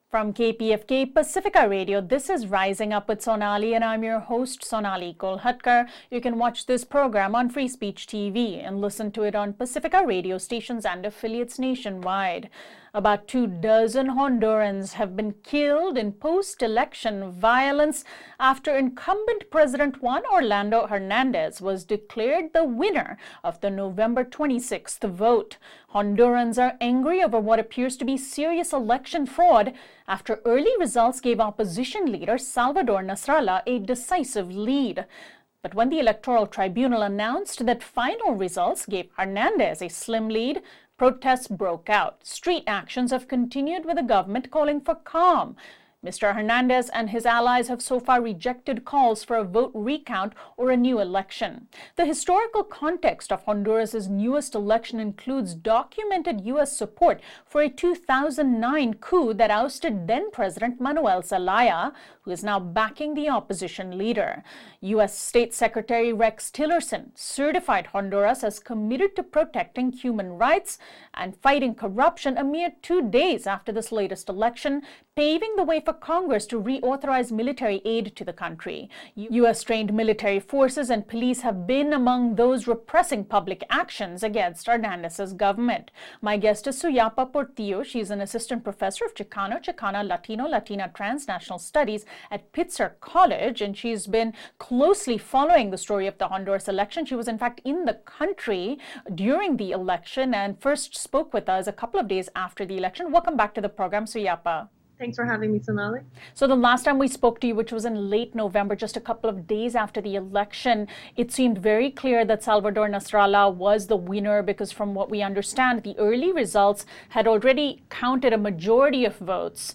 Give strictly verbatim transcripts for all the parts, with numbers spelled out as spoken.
From K P F K Pacifica Radio, this is Rising Up with Sonali, and I'm your host, Sonali Kolhatkar. You can watch this program on Free Speech T V and listen to it on Pacifica radio stations and affiliates nationwide. About two dozen Hondurans have been killed in post-election violence after incumbent President Juan Orlando Hernandez was declared the winner of the November twenty-sixth vote. Hondurans are angry over what appears to be serious election fraud after early results gave opposition leader Salvador Nasrallah a decisive lead. But when the Electoral Tribunal announced that final results gave Hernandez a slim lead, protests broke out. Street actions have continued, with the government calling for calm. Mister Hernandez and his allies have so far rejected calls for a vote recount or a new election. The historical context of Honduras's newest election includes documented U S support for a two thousand nine coup that ousted then-President Manuel Zelaya, who is now backing the opposition leader. U S State Secretary Rex Tillerson certified Honduras as committed to protecting human rights and fighting corruption a mere two days after this latest election, paving the way for Congress to reauthorize military aid to the country. U S-trained military forces and police have been among those repressing public actions against Hernandez's government. My guest is Suyapa Portillo. She's an assistant professor of Chicano, Chicana, Latino, Latina Transnational Studies at Pitzer College, and she's been closely following the story of the Honduras election. She was, in fact, in the country during the election and first spoke with us a couple of days after the election. Welcome back to the program, Suyapa. Thanks for having me, Sonali. So the last time we spoke to you, which was in late November, just a couple of days after the election, it seemed very clear that Salvador Nasrallah was the winner because, from what we understand, the early results had already counted a majority of votes,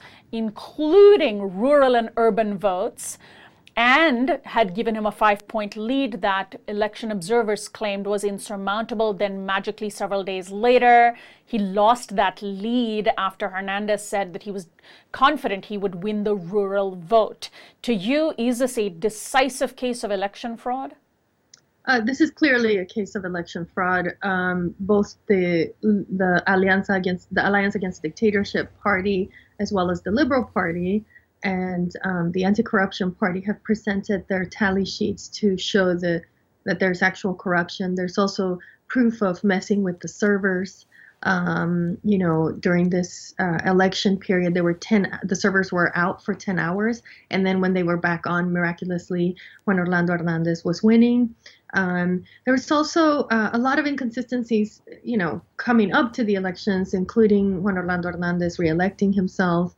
including rural and urban votes, and had given him a five-point lead that election observers claimed was insurmountable. Then magically, several days later, he lost that lead after Hernandez said that he was confident he would win the rural vote. To you, is this a decisive case of election fraud? Uh, this is clearly a case of election fraud. Um, both the the Alianza against the Alliance Against Dictatorship Party, as well as the Liberal Party and um, the Anti-Corruption Party, have presented their tally sheets to show the, that there's actual corruption. There's also proof of messing with the servers. Um, you know, during this uh, election period, there were ten, the servers were out for ten hours. And then when they were back on, miraculously, when Orlando Hernandez was winning. Um, there was also uh, a lot of inconsistencies, you know, coming up to the elections, including when Orlando Hernandez reelecting himself.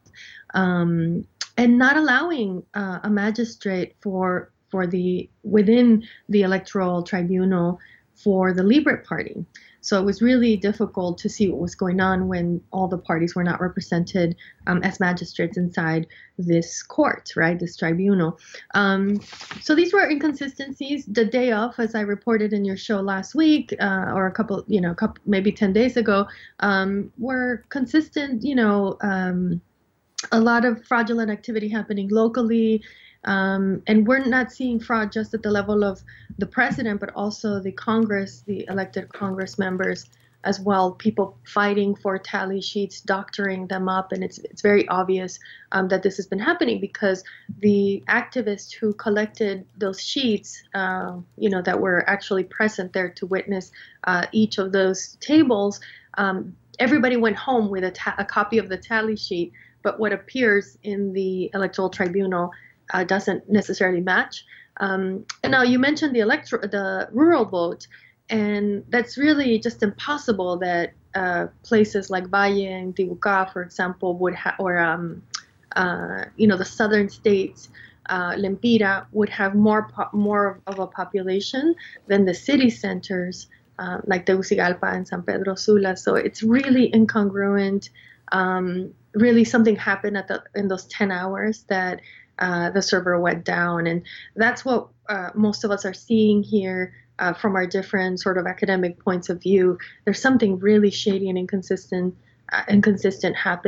Um, and not allowing uh, a magistrate for for the within the electoral tribunal for the Libre Party. So it was really difficult to see what was going on when all the parties were not represented um, as magistrates inside this court, right, this tribunal. Um, so these were inconsistencies. The day of, as I reported in your show last week, uh, or a couple, you know, couple, maybe ten days ago, um, were consistent, you know, um, a lot of fraudulent activity happening locally. Um, and we're not seeing fraud just at the level of the president, but also the Congress, the elected Congress members as well, people fighting for tally sheets, doctoring them up. And it's it's very obvious um, that this has been happening because the activists who collected those sheets, uh, you know, that were actually present there to witness uh, each of those tables, um, everybody went home with a, ta- a copy of the tally sheet. But what appears in the electoral tribunal uh, doesn't necessarily match. Um, and now you mentioned the electro, the rural vote, and that's really just impossible that uh, places like Valle and Tibuca, for example, would have, or um, uh, you know, the southern states, uh, Lempira, would have more po- more of a population than the city centers uh, like Tegucigalpa and San Pedro Sula. So it's really incongruent. Um, really something happened at the in those ten hours that uh, the server went down. And that's what uh, most of us are seeing here uh, from our different sort of academic points of view. There's something really shady and inconsistent, uh, inconsistent happening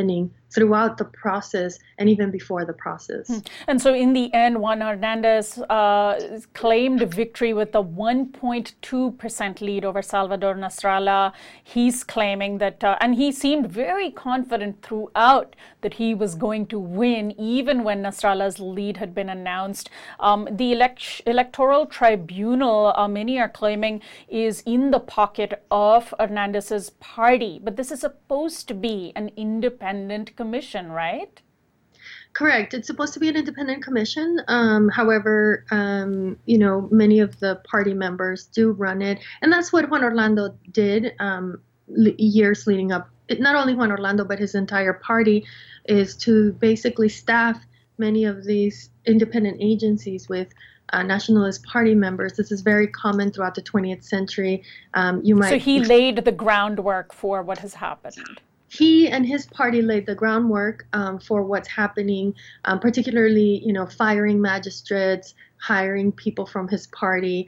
throughout the process and even before the process. And so in the end, Juan Hernandez uh, claimed victory with a one point two percent lead over Salvador Nasrallah. He's claiming that, uh, and he seemed very confident throughout that he was going to win, even when Nasrallah's lead had been announced. Um, the elect electoral tribunal, uh, many are claiming, is in the pocket of Hernandez's party, but this is supposed to be an independent commission, right? Correct. It's supposed to be an independent commission. Um, however, um, you know, many of the party members do run it. And that's what Juan Orlando did um, years leading up. It, not only Juan Orlando, but his entire party, is to basically staff many of these independent agencies with uh, nationalist party members. This is very common throughout the twentieth century. Um, you might. So he laid the groundwork for what has happened. He and his party laid the groundwork um, for what's happening, um, particularly, you know, firing magistrates, hiring people from his party,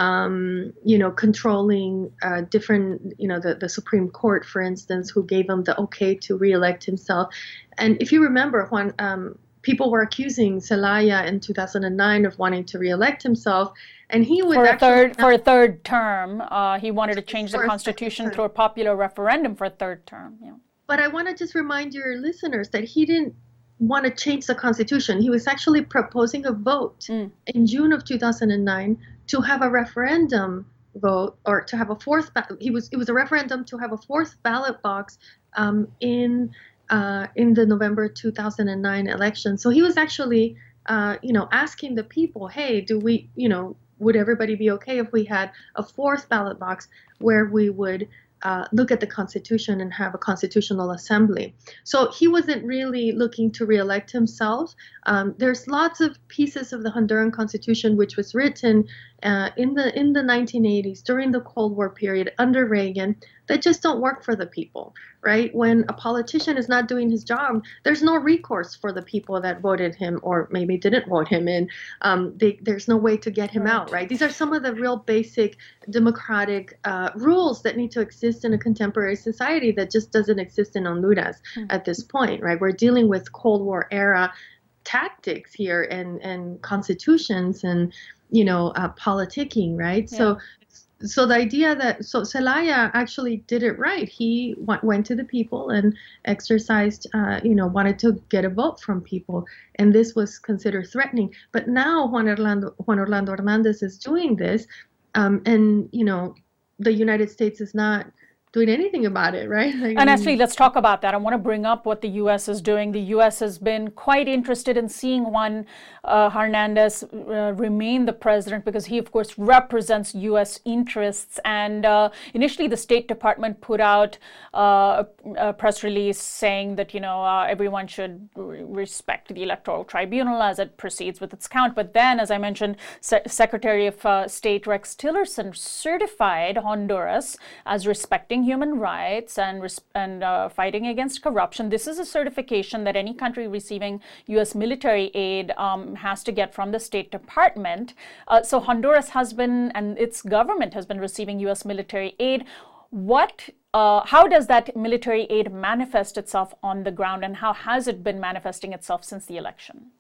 um, you know, controlling uh, different, you know, the, the Supreme Court, for instance, who gave him the okay to reelect himself. And if you remember, Juan, um, people were accusing Zelaya in two thousand nine of wanting to reelect himself. And he was for a third actually, for a third term. Uh, he wanted to change the for a constitution second through a popular referendum for a third term. Yeah. But I want to just remind your listeners that he didn't want to change the Constitution. He was actually proposing a vote mm. in June of two thousand nine to have a referendum vote, or to have a fourth. Ba- he was it was a referendum to have a fourth ballot box um, in uh, in the November two thousand nine election. So he was actually, uh, you know, asking the people, hey, do we, you know, would everybody be okay if we had a fourth ballot box where we would Uh, look at the Constitution and have a constitutional assembly? So he wasn't really looking to reelect himself. Um, there's lots of pieces of the Honduran Constitution which was written uh, in the in the nineteen eighties during the Cold War period under Reagan that just don't work for the people, right? When a politician is not doing his job, there's no recourse for the people that voted him or maybe didn't vote him in. Um, they, there's no way to get him out, right? These are some of the real basic democratic uh, rules that need to exist in a contemporary society that just doesn't exist in Honduras mm-hmm. at this point, right? We're dealing with Cold War era tactics here and, and constitutions and, you know, uh, politicking, right? Yeah. So So the idea that, so Zelaya actually did it right. He w- went to the people and exercised, uh, you know, wanted to get a vote from people. And this was considered threatening. But now Juan Orlando, Juan Orlando Hernandez is doing this. Um, and, you know, the United States is not doing anything about it, right? Like, and actually, let's talk about that. I want to bring up what the U S is doing. The U S has been quite interested in seeing Juan uh, Hernandez uh, remain the president because he, of course, represents U S interests. And uh, initially, the State Department put out uh, a, a press release saying that, you know, uh, everyone should re- respect the Electoral Tribunal as it proceeds with its count. But then, as I mentioned, Se- Secretary of uh, State Rex Tillerson certified Honduras as respecting human rights and and uh, fighting against corruption. This is a certification that any country receiving U S military aid um, has to get from the State Department. Uh, so Honduras has been, and its government has been receiving U S military aid. What, uh, how does that military aid manifest itself on the ground, and how has it been manifesting itself since the election?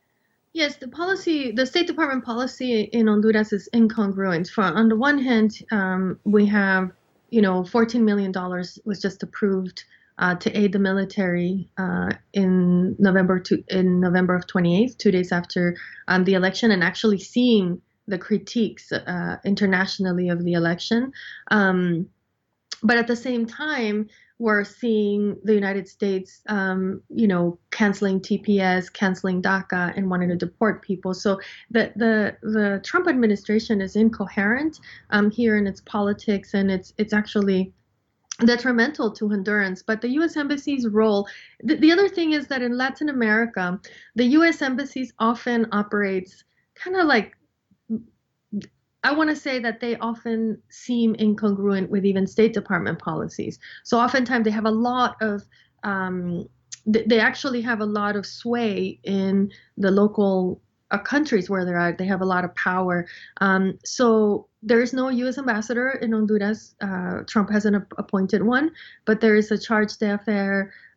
Yes, the policy, the State Department policy in Honduras is incongruent. For, on the one hand, um, we have you know, fourteen million dollars was just approved uh, to aid the military uh, in November to, in November of twenty-eighth, two days after um, the election, and actually seeing the critiques uh, internationally of the election. Um, but at the same time, we're seeing the United States, um, you know, canceling T P S, canceling DACA, and wanting to deport people. So the the the Trump administration is incoherent um, here in its politics, and it's it's actually detrimental to Hondurans. But the U S embassy's role, the, the other thing is that in Latin America, the U S embassies often operates kind of like, I want to say that they often seem incongruent with even State Department policies. So oftentimes they have a lot of, um, th- they actually have a lot of sway in the local uh, countries where they're at. They have a lot of power. Um, so there is no U S ambassador in Honduras. Uh, Trump hasn't ap- appointed one, but there is a charge d'affaires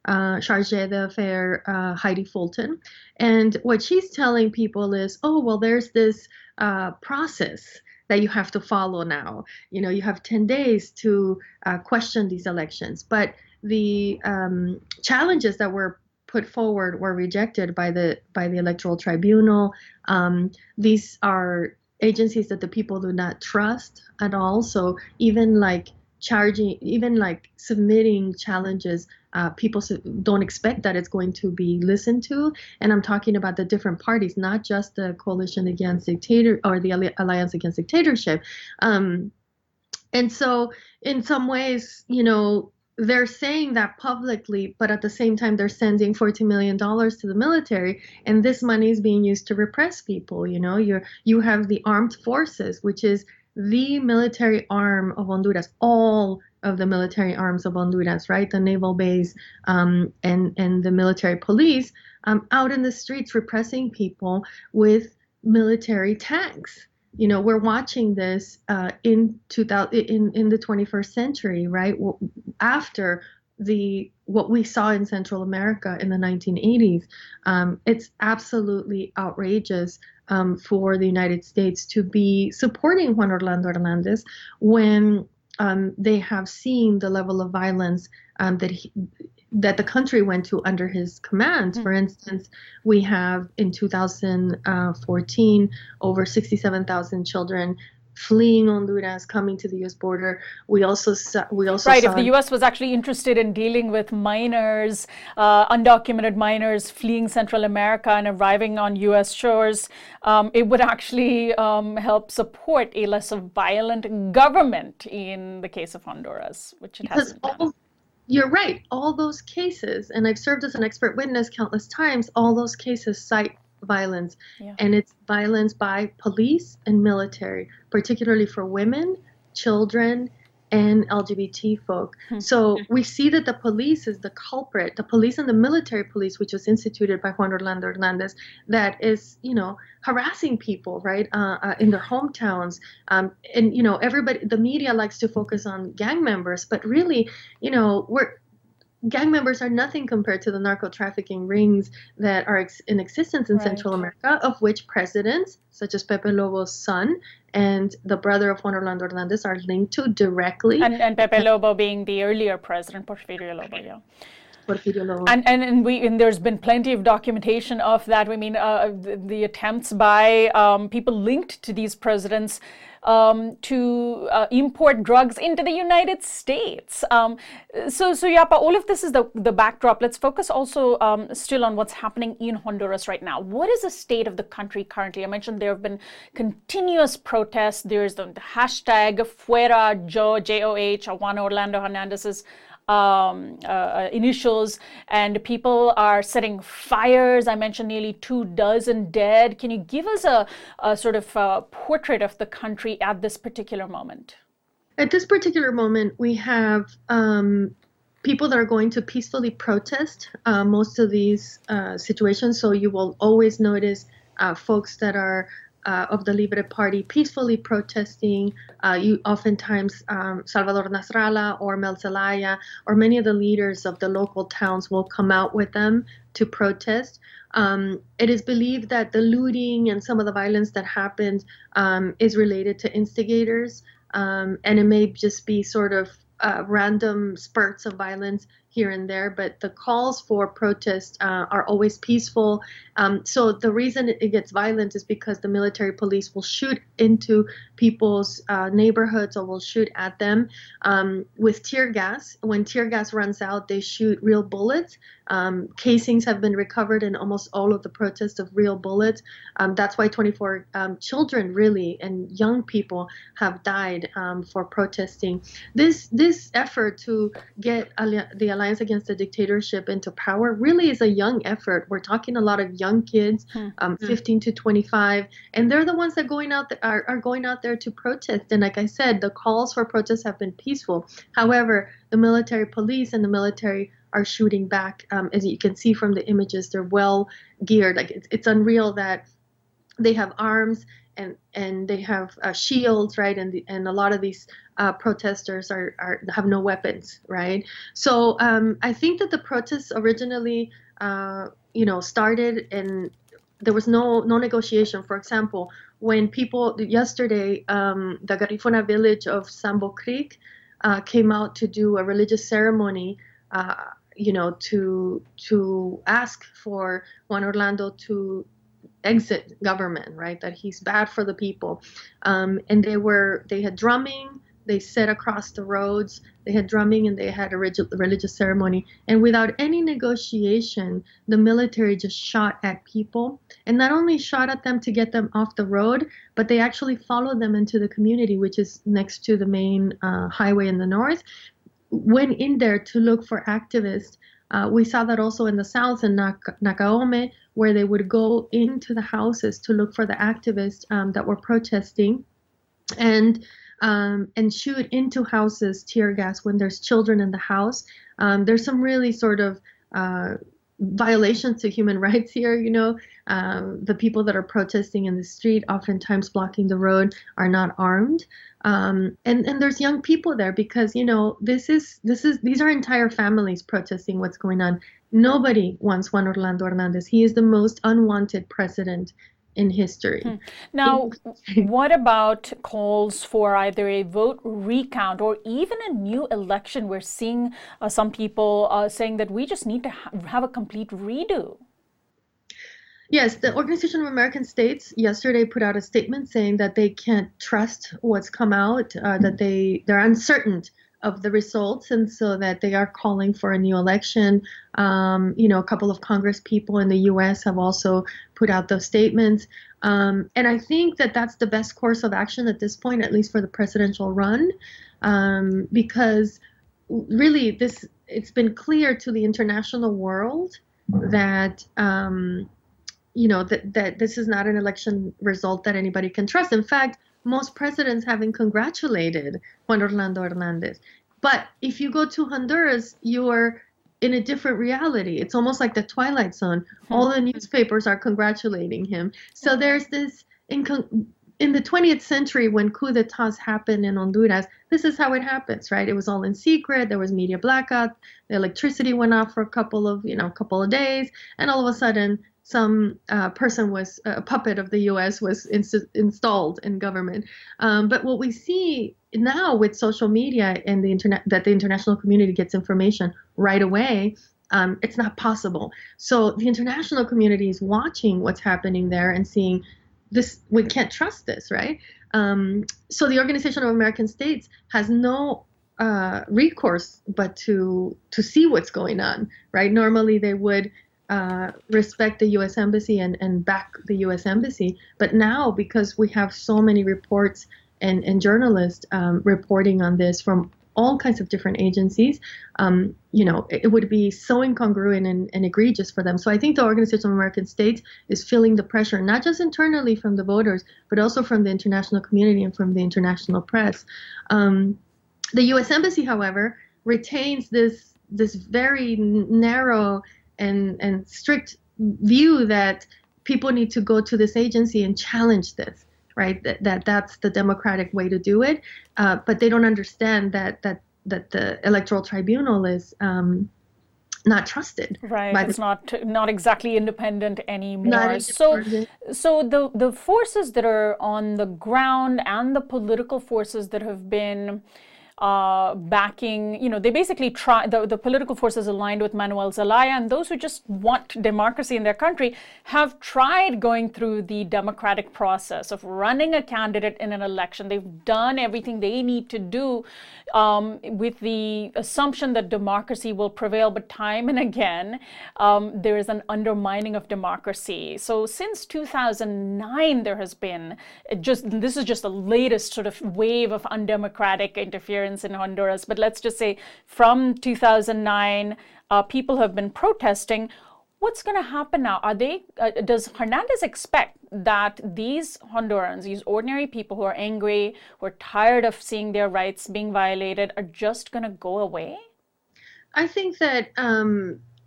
uh, chargé d'affaires, uh, Heidi Fulton. And what she's telling people is, oh, well, there's this uh, process that you have to follow now. You know, you have ten days to uh, question these elections. But the um, challenges that were put forward were rejected by the by the Electoral Tribunal. Um, these are agencies that the people do not trust at all. So even like charging, even like submitting challenges, uh, people don't expect that it's going to be listened to. And I'm talking about the different parties, not just the Coalition Against Dictator or the Alliance Against Dictatorship. Um, and so in some ways, you know, they're saying that publicly, but at the same time, they're sending forty million dollars to the military, and this money is being used to repress people. You know, you you have the armed forces, which is the military arm of Honduras, all of the military arms of Honduras, right? The naval base um, and and the military police um, out in the streets repressing people with military tanks. You know, we're watching this uh, in two thousand in in the twenty-first century, right? After the what we saw in Central America in the nineteen eighties, um, it's absolutely outrageous um, for the United States to be supporting Juan Orlando Hernandez when um, they have seen the level of violence um, that he, that the country went to under his command. Mm-hmm. For instance, we have in two thousand fourteen over sixty-seven thousand children fleeing Honduras, coming to the U S border. We also saw, we also right. Saw if the U S was actually interested in dealing with minors, uh, undocumented minors fleeing Central America and arriving on U S shores, um, it would actually um, help support a less violent government in the case of Honduras, which it because hasn't done. All, you're right. All those cases, and I've served as an expert witness countless times, all those cases cite violence. Yeah. And it's violence by police and military, particularly for women, children, and L G B T folk. Hmm. So we see that the police is the culprit, the police and the military police, which was instituted by Juan Orlando Hernandez, that is, you know, harassing people, right, uh, uh, in their hometowns. Um, and, you know, everybody, the media likes to focus on gang members, but really, you know, we're, gang members are nothing compared to the narco trafficking rings that are ex- in existence in right. Central America, of which presidents such as Pepe Lobo's son and the brother of Juan Orlando Hernandez are linked to directly. And, and Pepe Lobo being the earlier president, Porfirio Lobo, yeah. Porfirio Lobo. And, and and we and there's been plenty of documentation of that. I mean, uh, the, the attempts by um, people linked to these presidents Um, to uh, import drugs into the United States. Um, so, so Yapa, all of this is the, the backdrop. Let's focus also um, still on what's happening in Honduras right now. What is the state of the country currently? I mentioned there have been continuous protests. There's the, the hashtag Fuera Joe, J O H, Juan Orlando Hernandez's Um, uh, initials, and people are setting fires. I mentioned nearly two dozen dead. Can you give us a, a sort of uh portrait of the country at this particular moment? At this particular moment, we have um, people that are going to peacefully protest uh, most of these uh, situations. So you will always notice uh, folks that are Uh, of the Libre Party peacefully protesting. Uh, you oftentimes um, Salvador Nasralla or Mel Zelaya or many of the leaders of the local towns will come out with them to protest. Um, it is believed that the looting and some of the violence that happened um, is related to instigators, um, and it may just be sort of uh, random spurts of violence here and there, but the calls for protest uh, are always peaceful. Um, so the reason it gets violent is because the military police will shoot into people's uh, neighborhoods or will shoot at them um, with tear gas. When tear gas runs out, they shoot real bullets. Um, casings have been recovered in almost all of the protests of real bullets. Um, that's why twenty-four um, children really and young people have died um, for protesting. This this effort to get the Alliance Against the Dictatorship into power really is a young effort. We're talking a lot of young kids, um, fifteen to twenty-five, and they're the ones that going out th- are, are going out there to protest. And like I said, the calls for protests have been peaceful. However, the military police and the military are shooting back. Um, as you can see from the images, they're well geared. Like it's, it's unreal that they have arms and and they have uh, shields, right? And the, and a lot of these uh, protesters are, are have no weapons, right? So um, I think that the protests originally, uh, you know, started and there was no no negotiation. For example, when people yesterday, um, the Garifuna village of Sambo Creek uh, came out to do a religious ceremony. Uh, you know, to to ask for Juan Orlando to exit government, right? That he's bad for the people. Um, and they were, they had drumming, they sat across the roads, they had drumming and they had a religious ceremony. And without any negotiation, the military just shot at people. And not only shot at them to get them off the road, but they actually followed them into the community, which is next to the main uh, highway in the north, went in there to look for activists. Uh, we saw that also in the south in Nak- Nakaome, where they would go into the houses to look for the activists um, that were protesting, and um, and shoot into houses tear gas when there's children in the house. Um, there's some really sort of uh, violations to human rights here. You know, um, the people that are protesting in the street, oftentimes blocking the road, are not armed. Um, and and there's young people there because you know this is this is these are entire families protesting what's going on. Nobody wants Juan Orlando Hernandez. He is the most unwanted president in history. Hmm. Now, what about calls for either a vote recount or even a new election? We're seeing uh, some people uh, saying that we just need to ha- have a complete redo. Yes, the Organization of American States yesterday put out a statement saying that they can't trust what's come out, uh, that they, they're uncertain of the results, and so that they are calling for a new election. Um, you know, a couple of Congress people in the U S have also put out those statements. Um, and I think that that's the best course of action at this point, at least for the presidential run, um, because really this, it's been clear to the international world that, um, you know, that, that this is not an election result that anybody can trust. In fact, most presidents haven't congratulated Juan Orlando Hernandez. But if you go to Honduras, you're in a different reality. It's almost like the Twilight Zone. All the newspapers are congratulating him. So there's this, in, in the twentieth century, when coups d'etats happened in Honduras, this is how it happens, right? It was all in secret. There was media blackout. The electricity went off for a couple of, you know, couple of days. And all of a sudden, some uh, person was, a puppet of the U S was inst- installed in government. Um, but what we see now with social media and the internet, that the international community gets information right away, um, it's not possible. So the international community is watching what's happening there and seeing this, we can't trust this, right? Um, so the Organization of American States has no uh, recourse but to to see what's going on, right? Normally they would Uh, respect the U S Embassy and, and back the U S Embassy. But now, because we have so many reports and, and journalists um, reporting on this from all kinds of different agencies, um, you know, it, it would be so incongruent and, and egregious for them. So I think the Organization of American States is feeling the pressure, not just internally from the voters, but also from the international community and from the international press. Um, the U S Embassy, however, retains this this very narrow and and strict view that people need to go to this agency and challenge this, right? That, that that's the democratic way to do it. Uh, but they don't understand that that that the Electoral Tribunal is um, not trusted. Right, it's the, not not exactly independent anymore. Not independent. So, so the the forces that are on the ground and the political forces that have been Uh, backing, you know, they basically try, the, the political forces aligned with Manuel Zelaya and those who just want democracy in their country have tried going through the democratic process of running a candidate in an election. They've done everything they need to do um, with the assumption that democracy will prevail, but time and again, um, there is an undermining of democracy. So since two thousand nine, there has been just, this is just the latest sort of wave of undemocratic interference in Honduras, but let's just say from two thousand nine, uh, people have been protesting. What's going to happen now? Are they? Uh, does Hernandez expect that these Hondurans, these ordinary people who are angry, who are tired of seeing their rights being violated, are just going to go away? I think that um,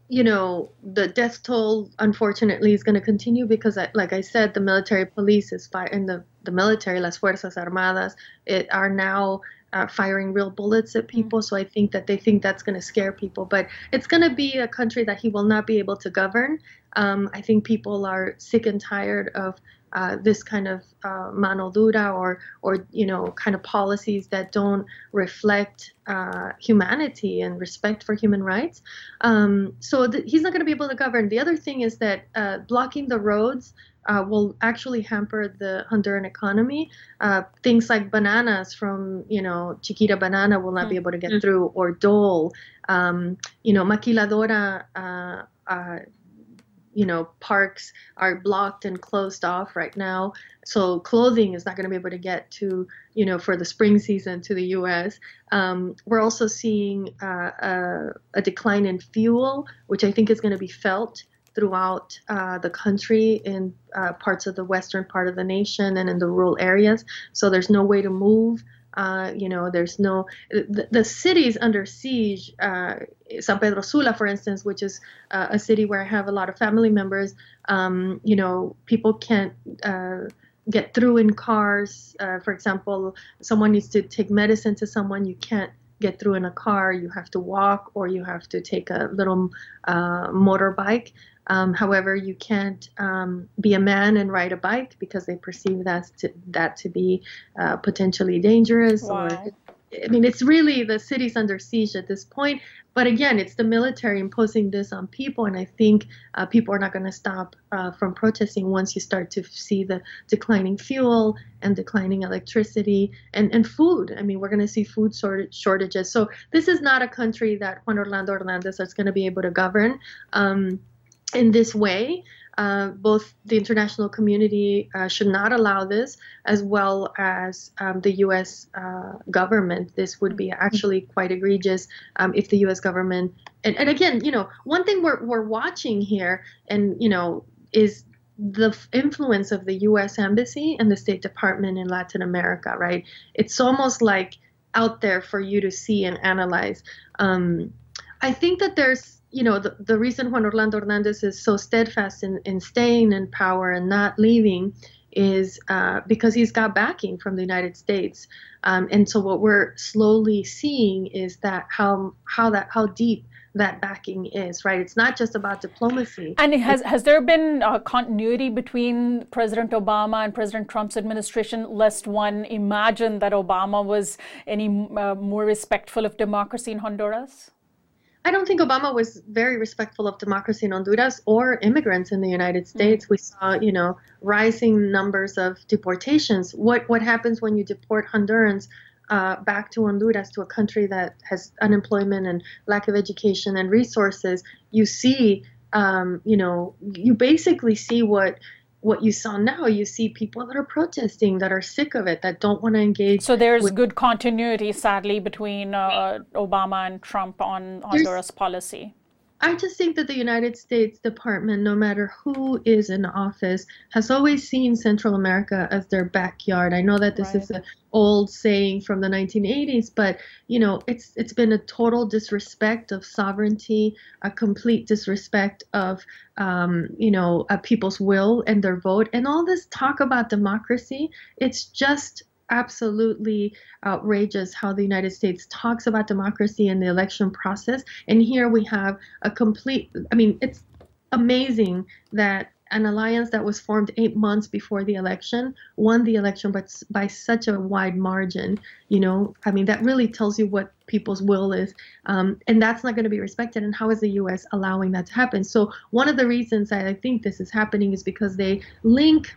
you know, the death toll, unfortunately, is going to continue because, I, like I said, the military police is fire, and the, the military, las Fuerzas Armadas, it, are now uh, firing real bullets at people. Mm. So I think that they think that's going to scare people. But it's going to be a country that he will not be able to govern. Um, I think people are sick and tired of Uh, this kind of uh, mano dura or, or, you know, kind of policies that don't reflect uh, humanity and respect for human rights. Um, so th- he's not going to be able to govern. The other thing is that uh, blocking the roads uh, will actually hamper the Honduran economy. Uh, things like bananas from, you know, Chiquita Banana will not mm-hmm. be able to get mm-hmm. through, or Dole, um, you know, Maquiladora, uh, uh, you know, parks are blocked and closed off right now. So clothing is not going to be able to get to, you know, for the spring season to the U S. Um, we're also seeing uh, a, a decline in fuel, which I think is going to be felt throughout uh, the country in uh, parts of the western part of the nation and in the rural areas. So there's no way to move. Uh, you know, there's no, the, the cities under siege, uh, San Pedro Sula, for instance, which is uh, a city where I have a lot of family members, um, you know, people can't uh, get through in cars. Uh, for example, someone needs to take medicine to someone, you can't get through in a car, you have to walk or you have to take a little uh, motorbike. Um, however, you can't um, be a man and ride a bike because they perceive that to, that to be uh, potentially dangerous. Wow. Or, I mean, it's really the city's under siege at this point. But again, it's the military imposing this on people, and I think uh, people are not going to stop uh, from protesting once you start to see the declining fuel and declining electricity and, and food. I mean, we're going to see food shortages. So this is not a country that Juan Orlando Hernandez is going to be able to govern Um, in this way. Uh, both the international community uh, should not allow this, as well as um, the U S uh, government. This would be actually quite egregious um, if the U S government, and, and again, you know, one thing we're, we're watching here, and, you know, is the influence of the U S Embassy and the State Department in Latin America, right? It's almost like out there for you to see and analyze. Um, I think that there's, you know, the, the reason Juan Orlando Hernandez is so steadfast in, in staying in power and not leaving is uh, because he's got backing from the United States. Um, and so what we're slowly seeing is that how how that how deep that backing is, right? It's not just about diplomacy. And has has there been uh, continuity between President Obama and President Trump's administration, lest one imagine that Obama was any uh, more respectful of democracy in Honduras? I don't think Obama was very respectful of democracy in Honduras or immigrants in the United States. Mm-hmm. We saw, you know, rising numbers of deportations. What what happens when you deport Hondurans uh, back to Honduras, to a country that has unemployment and lack of education and resources? You see, um, you know, you basically see what what you saw now. You see people that are protesting, that are sick of it, that don't want to engage. So there's with, good continuity, sadly, between uh, Obama and Trump on Honduras policy. I just think that the United States Department, no matter who is in office, has always seen Central America as their backyard. I know that this right. is an old saying from the nineteen eighties, but, you know, it's it's been a total disrespect of sovereignty, a complete disrespect of, um, you know, uh, people's will and their vote. And all this talk about democracy, it's just absolutely outrageous how the United States talks about democracy and the election process. And here we have a complete, I mean, it's amazing that an alliance that was formed eight months before the election won the election, but by such a wide margin. You know, I mean, that really tells you what people's will is. Um, and that's not going to be respected. And how is the U S allowing that to happen? So one of the reasons I think this is happening is because they link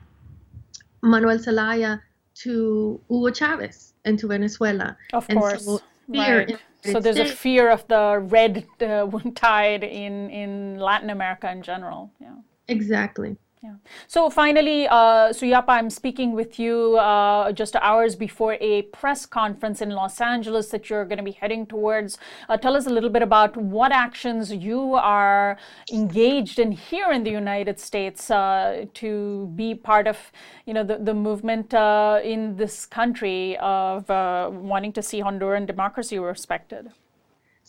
Manuel Zelaya to Hugo Chavez and to Venezuela. Of and course, so, right. So there's a fear of the red uh, tide in, in Latin America in general. Yeah. Exactly. Yeah. So finally, uh, Suyapa, I'm speaking with you uh, just hours before a press conference in Los Angeles that you're going to be heading towards. Uh, tell us a little bit about what actions you are engaged in here in the United States uh, to be part of, you know, the, the movement uh, in this country of uh, wanting to see Honduran democracy respected.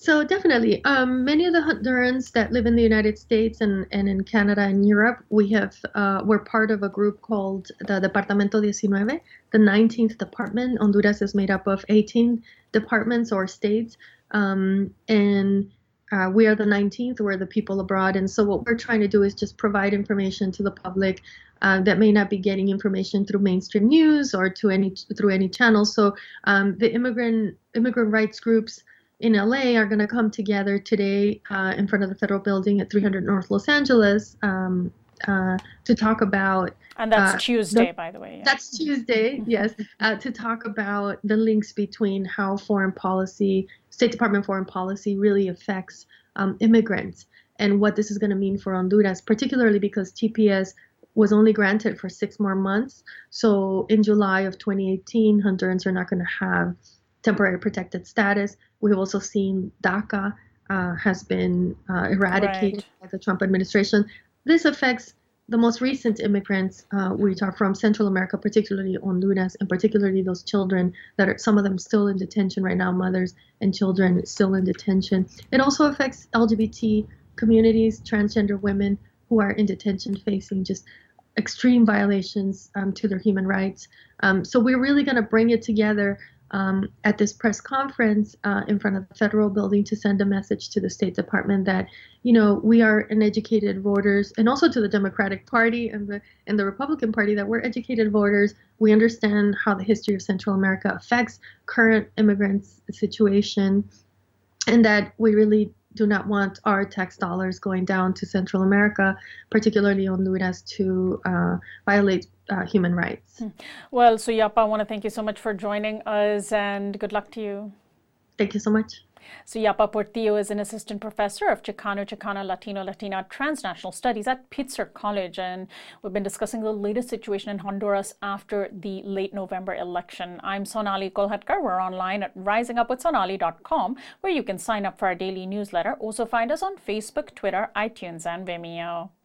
So definitely, um, many of the Hondurans that live in the United States and, and in Canada and Europe, we have uh, we're part of a group called the Departamento nineteen, the nineteenth department. Honduras is made up of eighteen departments or states, um, and uh, we are the nineteenth. We're the people abroad, and so what we're trying to do is just provide information to the public uh, that may not be getting information through mainstream news or to any through any channels. So um, the immigrant immigrant rights groups in L A are going to come together today uh, in front of the federal building at three hundred North Los Angeles um, uh, to talk about. And that's uh, Tuesday, the, by the way. Yeah. That's Tuesday, yes, uh, to talk about the links between how foreign policy, State Department foreign policy really affects um, immigrants and what this is going to mean for Honduras, particularly because T P S was only granted for six more months. So in July of twenty eighteen, Hondurans are not going to have temporary protected status. We've also seen DACA uh, has been uh, eradicated right. by the Trump administration. This affects the most recent immigrants, uh, which are from Central America, particularly Honduras, and particularly those children that are, some of them still in detention right now, mothers and children still in detention. It also affects L G B T communities, transgender women who are in detention facing just extreme violations um, to their human rights. Um, so we're really going to bring it together Um, at this press conference uh, in front of the federal building to send a message to the State Department that, you know, we are an educated voters, and also to the Democratic Party and the and the Republican Party, that we're educated voters. We understand how the history of Central America affects current immigrants' situation, and that we really do not want our tax dollars going down to Central America, particularly Honduras, to uh, violate uh, human rights. Well, Suyapa, I want to thank you so much for joining us, and good luck to you. Thank you so much. Suyapa Portillo is an assistant professor of Chicano, Chicana, Latino, Latina transnational studies at Pitzer College, and we've been discussing the latest situation in Honduras after the late November election. I'm Sonali Kolhatkar. We're online at rising up with sonali dot com, where you can sign up for our daily newsletter. Also find us on Facebook, Twitter, iTunes, and Vimeo.